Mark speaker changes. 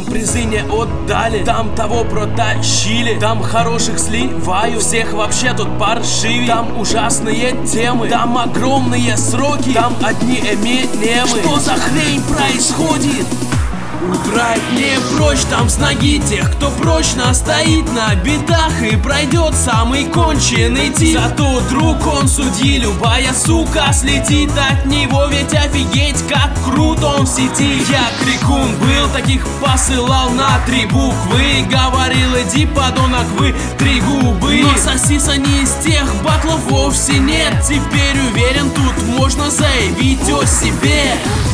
Speaker 1: призы не отдали, там того протащили, там хороших сливаю, всех вообще тут паршиви. Там ужасные темы, там огромные сроки, там одни эминемы. Что за хрень происходит? Убрать не прочь там с ноги тех, кто прочно стоит на битах и пройдет самый конченый тип. Зато друг он судьи, любая сука слетит от него, ведь офигеть как крут он в сети. Я крикун был, таких посылал на 3 буквы, говорил: иди, подонок, вы 3 губы. Но сосиса не из тех батлов вовсе нет, теперь уверен, тут можно заявить о себе.